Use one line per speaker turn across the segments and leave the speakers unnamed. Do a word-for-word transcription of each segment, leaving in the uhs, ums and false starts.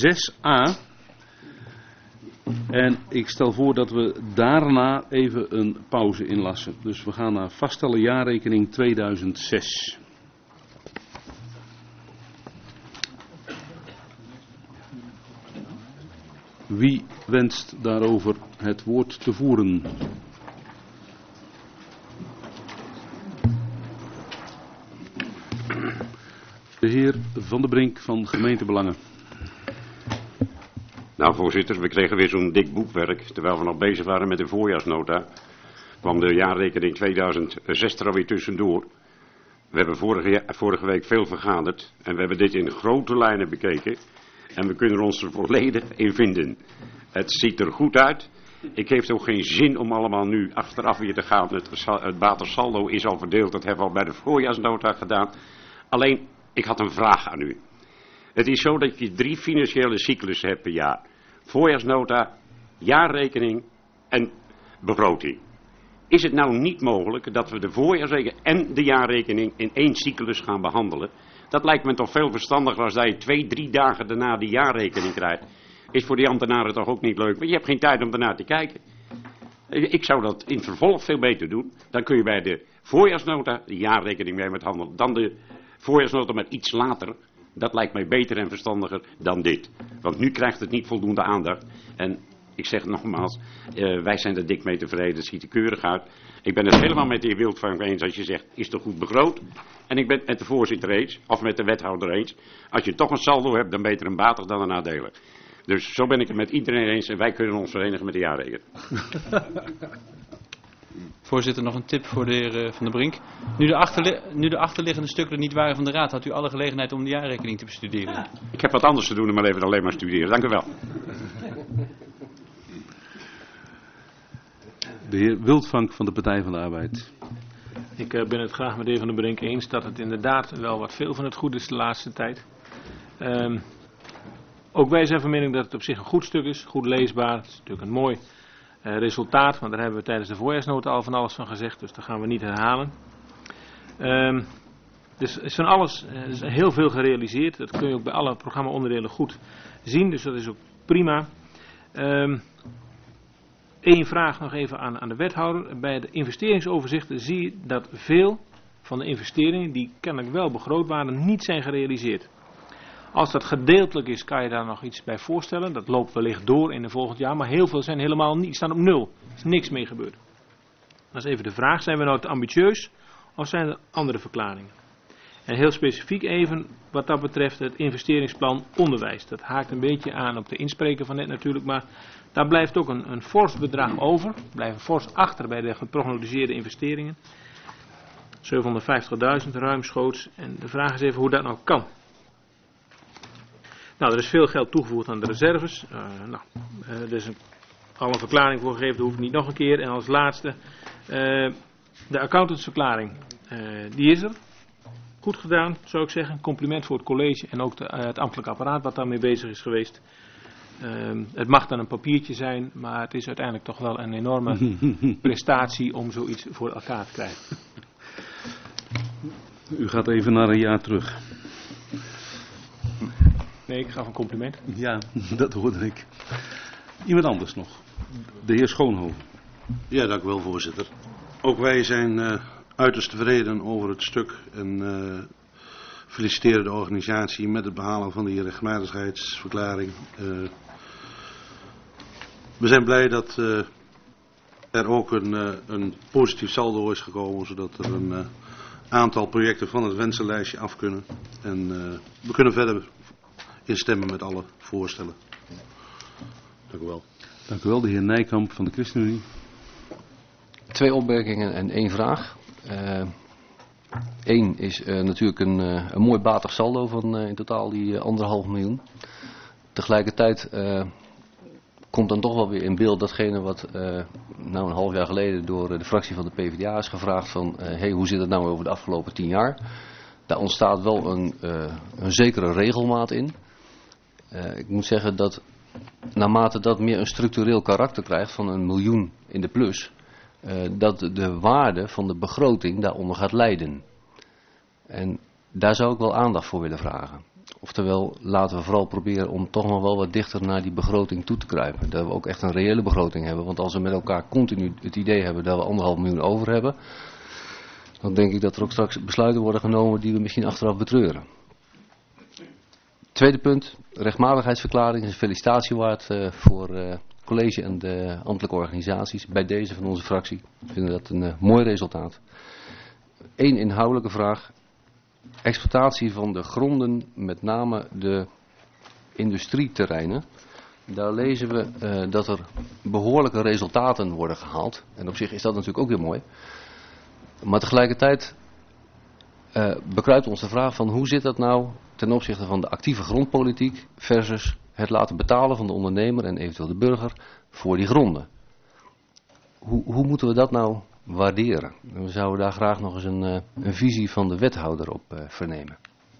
zes a. En ik stel voor dat we daarna even een pauze inlassen. Dus we gaan naar vaststellen jaarrekening tweeduizend zes. Wie wenst daarover het woord te voeren? De heer Van der Brink van Gemeentebelangen.
Nou voorzitter, we kregen weer zo'n dik boekwerk. Terwijl we nog bezig waren met de voorjaarsnota, kwam de jaarrekening tweeduizend zes er alweer tussendoor. We hebben vorige, vorige week veel vergaderd en we hebben dit in grote lijnen bekeken. En we kunnen ons er volledig in vinden. Het ziet er goed uit. Ik heeft ook geen zin om allemaal nu achteraf weer te gaan. Het, het batersaldo is al verdeeld, dat hebben we al bij de voorjaarsnota gedaan. Alleen, ik had een vraag aan u. Het is zo dat je drie financiële cyclussen hebt per jaar. Voorjaarsnota, jaarrekening en begroting. Is het nou niet mogelijk dat we de voorjaarsrekening en de jaarrekening in één cyclus gaan behandelen? Dat lijkt me toch veel verstandiger als dat je twee, drie dagen daarna die jaarrekening krijgt. Is voor die ambtenaren toch ook niet leuk, want je hebt geen tijd om daarna te kijken. Ik zou dat in vervolg veel beter doen. Dan kun je bij de voorjaarsnota de jaarrekening mee met handelen. Dan de voorjaarsnota met iets later. Dat lijkt mij beter en verstandiger dan dit. Want nu krijgt het niet voldoende aandacht. En ik zeg het nogmaals, uh, wij zijn er dik mee tevreden. Het ziet er keurig uit. Ik ben het helemaal met de heer Wildvank eens als je zegt, is toch goed begroot? En ik ben het met de voorzitter eens, of met de wethouder eens. Als je toch een saldo hebt, dan beter een batig dan een nadelig. Dus zo ben ik het met iedereen eens en wij kunnen ons verenigen met de jaarrekening.
Voorzitter, nog een tip voor de heer uh, Van der Brink. Nu de, achterli nu de achterliggende stukken er niet waren van de raad, had u alle gelegenheid om de jaarrekening te bestuderen.
Ik heb wat anders te doen in mijn leven dan alleen maar studeren. Dank u wel.
De heer Wildvank van de Partij van de Arbeid.
Ik uh, ben het graag met de heer Van der Brink eens dat het inderdaad wel wat veel van het goed is de laatste tijd. Um, ook wij zijn van mening dat het op zich een goed stuk is, goed leesbaar. Het is natuurlijk een mooi uh, resultaat, maar daar hebben we tijdens de voorjaarsnota al van alles van gezegd, dus dat gaan we niet herhalen. Um, dus is van alles, uh, is heel veel gerealiseerd. Dat kun je ook bij alle programma-onderdelen goed zien, dus dat is ook prima. Um, Eén vraag nog even aan, aan de wethouder. Bij de investeringsoverzichten zie je dat veel van de investeringen die kennelijk wel begroot waren niet zijn gerealiseerd. Als dat gedeeltelijk is, kan je daar nog iets bij voorstellen. Dat loopt wellicht door in het volgend jaar, maar heel veel zijn helemaal niet, staan op nul. Er is niks mee gebeurd. Dat is even de vraag, zijn we nou te ambitieus of zijn er andere verklaringen? En heel specifiek even wat dat betreft het investeringsplan onderwijs. Dat haakt een beetje aan op de inspreker van net natuurlijk, maar daar blijft ook een, een fors bedrag over. Blijven fors achter bij de geprognosticeerde investeringen. zevenhonderdvijftigduizend ruimschoots. En de vraag is even hoe dat nou kan. Nou, er is veel geld toegevoegd aan de reserves. Uh, nou, uh, er is een, al een verklaring voor gegeven, dat hoeft niet nog een keer. En als laatste, uh, de accountantsverklaring, uh, die is er. Goed gedaan, zou ik zeggen. Compliment voor het college en ook de, uh, het ambtelijk apparaat wat daarmee bezig is geweest. Uh, het mag dan een papiertje zijn, maar het is uiteindelijk toch wel een enorme prestatie om zoiets voor elkaar te krijgen.
U gaat even naar een jaar terug.
Nee, ik gaf een compliment.
Ja, dat hoorde ik. Iemand anders nog. De heer Schoonhoven.
Ja, dank u wel, voorzitter. Ook wij zijn uh, uiterst tevreden over het stuk en uh, feliciteren de organisatie met het behalen van die rechtmatigheidsverklaring. Uh, we zijn blij dat uh, er ook een, uh, een positief saldo is gekomen, zodat er een uh, aantal projecten van het wensenlijstje af kunnen. En uh, we kunnen verder instemmen met alle voorstellen. Dank u wel.
Dank u wel, de heer Nijkamp van de ChristenUnie.
Twee opmerkingen en één vraag. Eén uh, is uh, natuurlijk een, uh, een mooi batig saldo van uh, in totaal die uh, anderhalf miljoen. Tegelijkertijd uh, komt dan toch wel weer in beeld datgene wat uh, nou een half jaar geleden door uh, de fractie van de PvdA is gevraagd van uh, hey, hoe zit het nou over de afgelopen tien jaar? Daar ontstaat wel een, uh, een zekere regelmaat in. Uh, ik moet zeggen dat naarmate dat meer een structureel karakter krijgt van een miljoen in de plus, uh, dat de waarde van de begroting daaronder gaat lijden. En daar zou ik wel aandacht voor willen vragen. Oftewel, laten we vooral proberen om toch nog wel wat dichter naar die begroting toe te kruipen. Dat we ook echt een reële begroting hebben. Want als we met elkaar continu het idee hebben dat we anderhalf miljoen over hebben, dan denk ik dat er ook straks besluiten worden genomen die we misschien achteraf betreuren. Tweede punt, rechtmatigheidsverklaring is een felicitatie waard uh, voor het uh, college en de ambtelijke organisaties. Bij deze van onze fractie vinden we dat een uh, mooi resultaat. Eén inhoudelijke vraag. Exploitatie van de gronden, met name de industrieterreinen. Daar lezen we uh, dat er behoorlijke resultaten worden gehaald. En op zich is dat natuurlijk ook weer mooi. Maar tegelijkertijd uh, bekruipt ons de vraag van hoe zit dat nou ten opzichte van de actieve grondpolitiek versus het laten betalen van de ondernemer en eventueel de burger voor die gronden. Hoe, hoe moeten we dat nou waarderen? We zouden daar graag nog eens een, uh, een visie van de wethouder op uh, vernemen.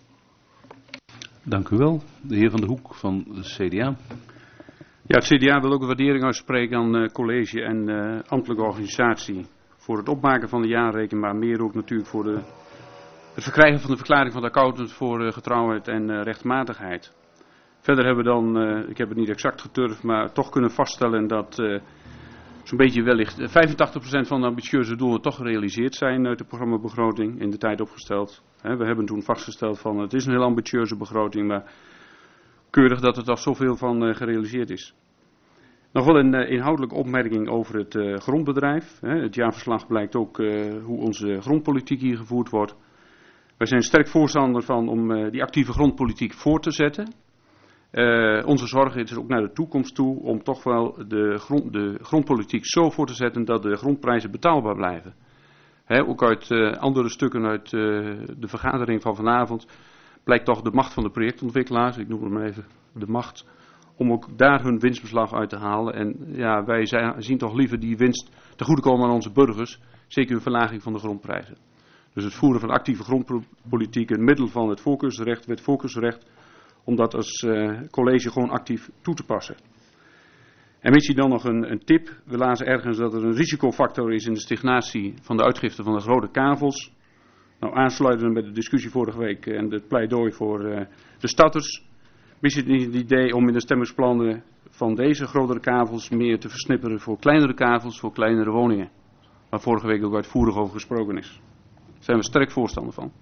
Dank u wel. De heer Van der Hoek van de C D A.
Ja, het C D A wil ook een waardering uitspreken aan uh, college en uh, ambtelijke organisatie voor het opmaken van de jaarrekening, maar meer ook natuurlijk voor de, het verkrijgen van de verklaring van de accountant voor uh, getrouwheid en uh, rechtmatigheid. Verder hebben we dan, uh, ik heb het niet exact geturfd, maar toch kunnen vaststellen dat uh, zo'n beetje wellicht vijfentachtig procent van de ambitieuze doelen toch gerealiseerd zijn uit de programmabegroting in de tijd opgesteld. He, we hebben toen vastgesteld van het is een heel ambitieuze begroting, maar keurig dat er toch zoveel van uh, gerealiseerd is. Nog wel een uh, inhoudelijke opmerking over het uh, grondbedrijf. He, het jaarverslag blijkt ook uh, hoe onze grondpolitiek hier gevoerd wordt. Wij zijn sterk voorstander van om uh, die actieve grondpolitiek voor te zetten. Uh, onze zorg is ook naar de toekomst toe om toch wel de, grond, de grondpolitiek zo voor te zetten dat de grondprijzen betaalbaar blijven. He, ook uit uh, andere stukken uit uh, de vergadering van vanavond blijkt toch de macht van de projectontwikkelaars, ik noem het maar even de macht, om ook daar hun winstbeslag uit te halen. En ja, wij zijn, zien toch liever die winst te goede komen aan onze burgers, zeker een verlaging van de grondprijzen. Dus het voeren van actieve grondpolitiek, een middel van het voorkeursrecht, wet voorkeursrecht, om dat als uh, college gewoon actief toe te passen. En misschien dan nog een, een tip. We lazen ergens dat er een risicofactor is in de stagnatie van de uitgifte van de grote kavels. Nou, aansluitend met de discussie vorige week en het pleidooi voor uh, de starters. Misschien niet het idee om in de stemmingsplannen van deze grotere kavels meer te versnipperen voor kleinere kavels, voor kleinere woningen. Waar vorige week ook uitvoerig over gesproken is. Daar zijn we sterk voorstander van.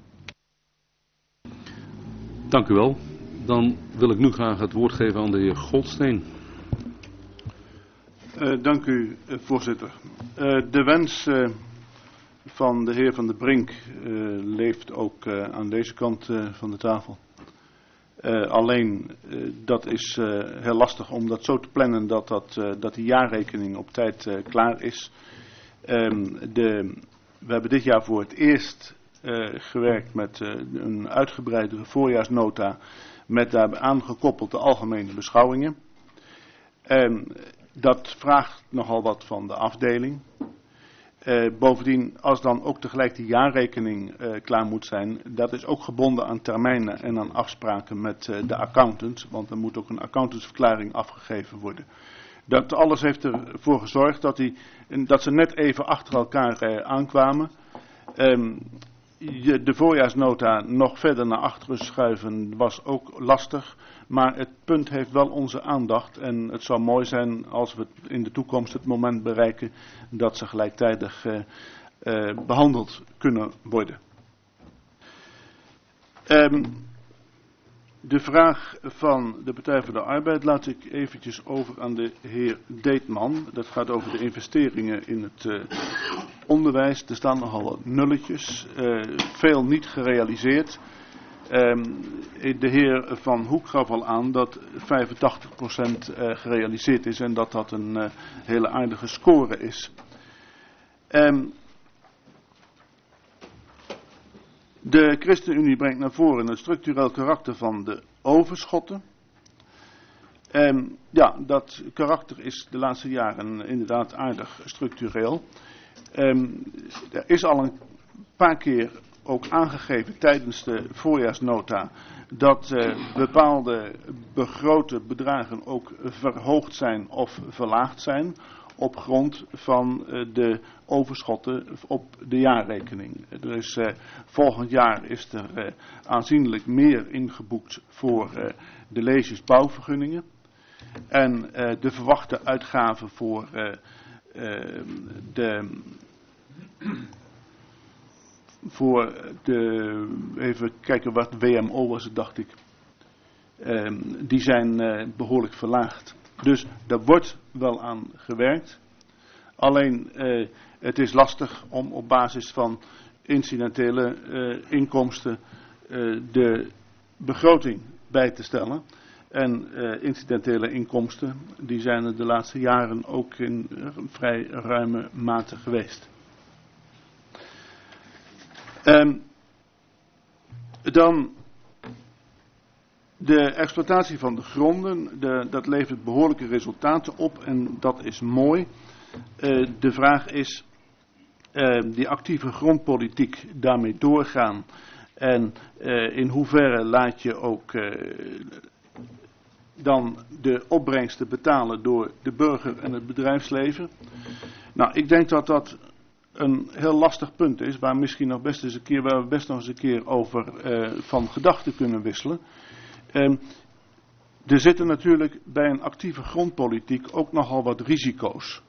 Dank u wel. Dan wil ik nu graag het woord geven aan de heer Goldsteen.
Uh, dank u, uh, voorzitter. Uh, de wens uh, van de heer Van der Brink uh, leeft ook uh, aan deze kant uh, van de tafel. Uh, alleen, uh, dat is uh, heel lastig om dat zo te plannen dat, dat, uh, dat die jaarrekening op tijd uh, klaar is. Um, de, we hebben dit jaar voor het eerst uh, gewerkt met uh, een uitgebreide voorjaarsnota met daarbij aangekoppeld de algemene beschouwingen. Um, dat vraagt nogal wat van de afdeling. Uh, bovendien, als dan ook tegelijk die jaarrekening uh, klaar moet zijn, dat is ook gebonden aan termijnen en aan afspraken met uh, de accountant, want er moet ook een accountantsverklaring afgegeven worden. Dat alles heeft ervoor gezorgd dat, die, dat ze net even achter elkaar uh, aankwamen. Um, je, de voorjaarsnota nog verder naar achteren schuiven was ook lastig. Maar het punt heeft wel onze aandacht en het zou mooi zijn als we in de toekomst het moment bereiken dat ze gelijktijdig uh, uh, behandeld kunnen worden. Um, de vraag van de Partij voor de Arbeid laat ik eventjes over aan de heer Deetman. Dat gaat over de investeringen in het uh, onderwijs. Er staan nogal wat nulletjes, uh, veel niet gerealiseerd. Um, de heer Van Hoek gaf al aan dat vijfentachtig procent uh, gerealiseerd is en dat dat een uh, hele aardige score is. Um, de ChristenUnie brengt naar voren het structureel karakter van de overschotten. Um, ja, dat karakter is de laatste jaren inderdaad aardig structureel. Um, er is al een paar keer ook aangegeven tijdens de voorjaarsnota
dat uh, bepaalde begrote bedragen ook verhoogd zijn of verlaagd zijn op grond van uh, de overschotten op de jaarrekening. Dus uh, volgend jaar is er uh, aanzienlijk meer ingeboekt voor uh, de leesjesbouwvergunningen. En uh, de verwachte uitgaven voor uh, uh, de... Voor de, even kijken wat W M O was het, dacht ik. Um, die zijn uh, behoorlijk verlaagd. Dus daar wordt wel aan gewerkt. Alleen uh, het is lastig om op basis van incidentele uh, inkomsten uh, de begroting bij te stellen. En uh, incidentele inkomsten die zijn er de laatste jaren ook in uh, vrij ruime mate geweest. Um, dan de exploitatie van de gronden, de, dat levert behoorlijke resultaten op en dat is mooi. Uh, de vraag is, uh, die actieve grondpolitiek daarmee doorgaan en uh, in hoeverre laat je ook uh, dan de opbrengsten betalen door de burger en het bedrijfsleven. Nou, ik denk dat dat een heel lastig punt is, waar misschien nog best eens een keer, waar we best nog eens een keer over uh, van gedachten kunnen wisselen. Um, er zitten natuurlijk bij een actieve grondpolitiek ook nogal wat risico's.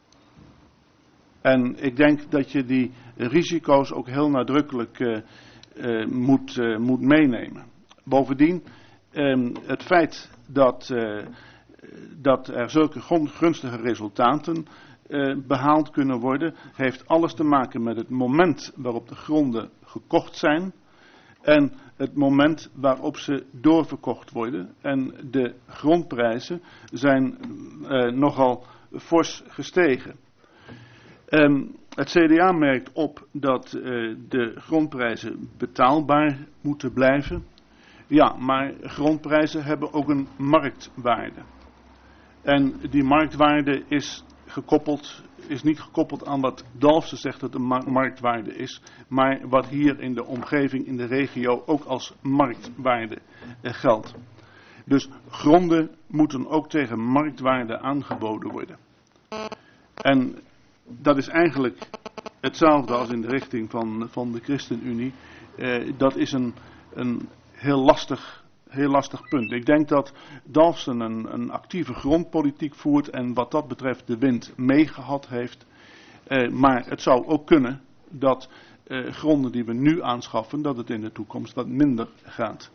En ik denk dat je die risico's ook heel nadrukkelijk uh, uh, moet, uh, moet meenemen. Bovendien, um, het feit dat, uh, dat er zulke gunstige resultaten Uh, behaald kunnen worden, heeft alles te maken met het moment waarop de gronden gekocht zijn en het moment waarop ze doorverkocht worden. En de grondprijzen zijn uh, nogal fors gestegen. Um, het C D A merkt op dat uh, de grondprijzen betaalbaar moeten blijven. Ja, maar grondprijzen hebben ook een marktwaarde. En die marktwaarde is gekoppeld, is niet gekoppeld aan wat Dalfsen zegt dat de ma- marktwaarde is, maar wat hier in de omgeving, in de regio ook als marktwaarde eh, geldt. Dus gronden moeten ook tegen marktwaarde aangeboden worden. En dat is eigenlijk hetzelfde als in de richting van, van de ChristenUnie. Eh, dat is een, een heel lastig Heel lastig punt. Ik denk dat Dalfsen een, een actieve grondpolitiek voert en wat dat betreft de wind meegehad heeft. Uh, maar het zou ook kunnen dat uh, gronden die we nu aanschaffen, dat het in de toekomst wat minder gaat.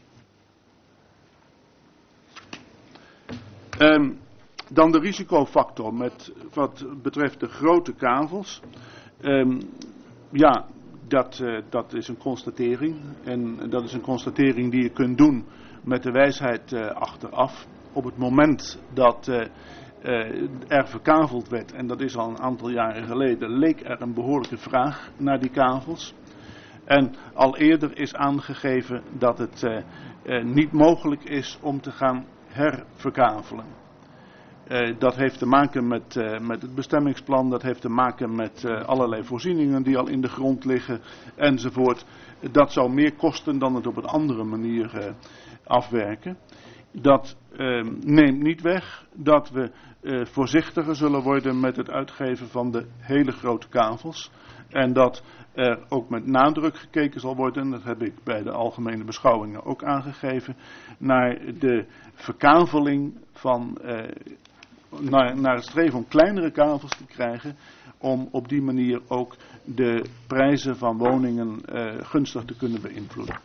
Um, dan de risicofactor met wat betreft de grote kavels. Um, ja, dat, uh, dat is een constatering. En dat is een constatering die je kunt doen met de wijsheid uh, achteraf. Op het moment dat uh, uh, er verkaveld werd, en dat is al een aantal jaren geleden, leek er een behoorlijke vraag naar die kavels. En al eerder is aangegeven dat het uh, uh, niet mogelijk is om te gaan herverkavelen. Uh, dat heeft te maken met, uh, met het bestemmingsplan, dat heeft te maken met uh, allerlei voorzieningen die al in de grond liggen enzovoort. Dat zou meer kosten dan het op een andere manier uh, afwerken. Dat uh, neemt niet weg dat we uh, voorzichtiger zullen worden met het uitgeven van de hele grote kavels. En dat er ook met nadruk gekeken zal worden, dat heb ik bij de algemene beschouwingen ook aangegeven, naar de verkaveling van, uh, naar, naar het streven om kleinere kavels te krijgen, om op die manier ook de prijzen van woningen uh, gunstig te kunnen beïnvloeden.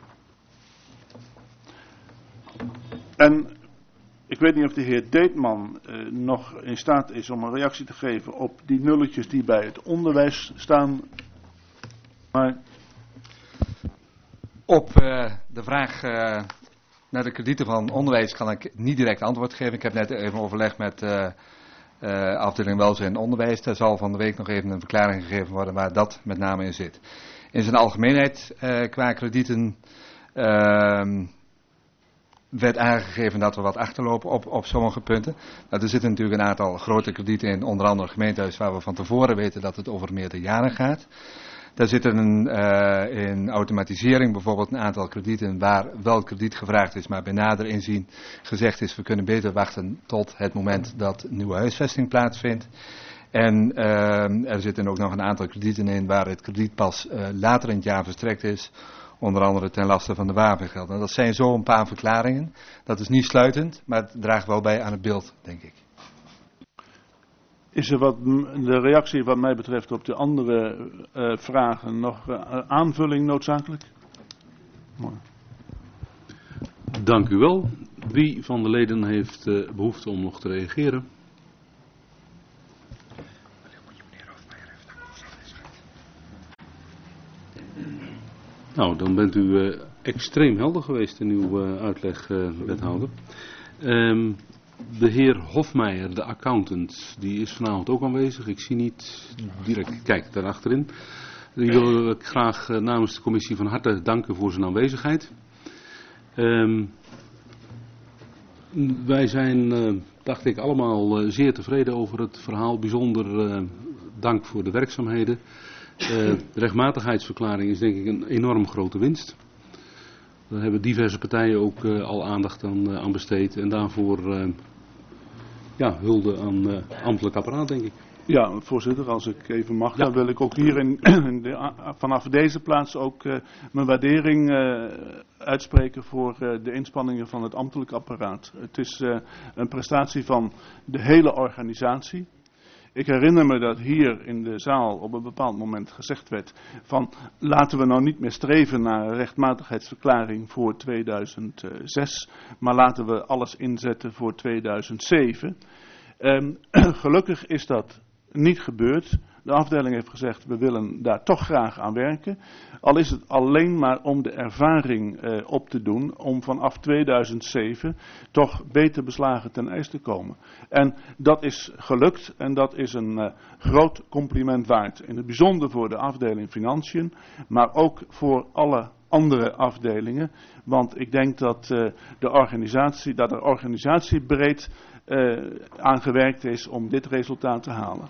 En ik weet niet of de heer Deetman uh, nog in staat is om een reactie te geven op die nulletjes die bij het onderwijs staan. Maar
op uh, de vraag uh, naar de kredieten van onderwijs kan ik niet direct antwoord geven. Ik heb net even overlegd met uh, uh, afdeling welzijn en onderwijs. Daar zal van de week nog even een verklaring gegeven worden waar dat met name in zit. In zijn algemeenheid uh, qua kredieten uh, werd aangegeven dat we wat achterlopen op, op sommige punten. Nou, er zitten natuurlijk een aantal grote kredieten in, onder andere gemeentehuis waar we van tevoren weten dat het over meerdere jaren gaat. Daar zitten een, uh, in automatisering bijvoorbeeld een aantal kredieten waar wel krediet gevraagd is, maar bij nader inzien gezegd is, we kunnen beter wachten tot het moment dat nieuwe huisvesting plaatsvindt. En uh, er zitten ook nog een aantal kredieten in waar het krediet pas uh, later in het jaar verstrekt is. Onder andere ten laste van de wapengelden. Nou, dat zijn zo een paar verklaringen. Dat is niet sluitend, maar het draagt wel bij aan het beeld, denk ik.
Is er wat de reactie wat mij betreft op de andere uh, vragen nog uh, aanvulling noodzakelijk? Mooi.
Dank u wel. Wie van de leden heeft uh, behoefte om nog te reageren? Nou, dan bent u uh, extreem helder geweest in uw uh, uitleg, uh, wethouder. Um, de heer Hofmeijer, de accountant, die is vanavond ook aanwezig. Ik zie niet direct, kijk, daar achterin. Die wil ik graag uh, namens de commissie van harte danken voor zijn aanwezigheid. Um, wij zijn, uh, dacht ik, allemaal uh, zeer tevreden over het verhaal. Bijzonder uh, dank voor de werkzaamheden. Uh, de rechtmatigheidsverklaring is denk ik een enorm grote winst. Daar hebben diverse partijen ook uh, al aandacht aan, uh, aan besteed. En daarvoor uh, ja, hulde aan uh, ambtelijk apparaat, denk ik.
Ja, voorzitter, als ik even mag,
Ja.
dan wil ik ook hier in, in de, vanaf deze plaats ook uh, mijn waardering uh, uitspreken voor uh, de inspanningen van het ambtelijk apparaat. Het is uh, een prestatie van de hele organisatie. Ik herinner me dat hier in de zaal op een bepaald moment gezegd werd van laten we nou niet meer streven naar een rechtmatigheidsverklaring voor tweeduizend zes, maar laten we alles inzetten voor tweeduizend zeven. Um, gelukkig is dat niet gebeurd. De afdeling heeft gezegd we willen daar toch graag aan werken. Al is het alleen maar om de ervaring uh, op te doen om vanaf tweeduizend zeven toch beter beslagen ten ijs te komen. En dat is gelukt en dat is een uh, groot compliment waard. In het bijzonder voor de afdeling Financiën, maar ook voor alle andere afdelingen. Want ik denk dat, uh, de organisatie, dat er organisatiebreed uh, aan gewerkt is om dit resultaat te halen.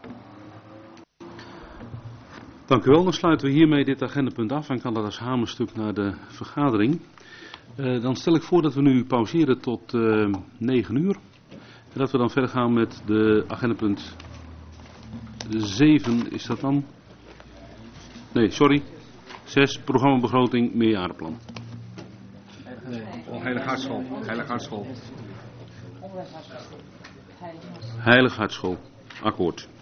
Dank u wel. Dan sluiten we hiermee dit agendapunt af en kan dat als hamerstuk naar de vergadering. Uh, dan stel ik voor dat we nu pauzeren tot uh, negen uur. En dat we dan verder gaan met de agendapunt zeven. Is dat dan? Nee, sorry. zes. Programmabegroting meerjarenplan.
Oh, Heilig Hartschool. Heilig Hartschool.
Heilig Hartschool. Akkoord.